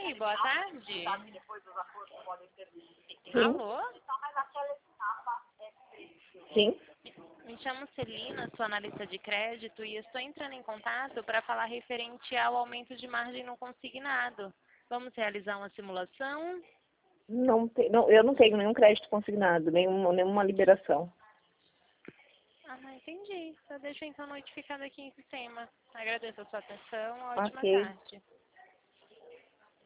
Oi, boa tarde. Sim. Alô? Sim. Me chamo Celina, sou analista de crédito e estou entrando em contato para falar referente ao aumento de margem no consignado. Vamos realizar uma simulação? Não, eu não tenho nenhum crédito consignado, nenhuma liberação. Ah, entendi. Eu deixo então notificado aqui em sistema. Agradeço a sua atenção. Ótima Ok. tarde.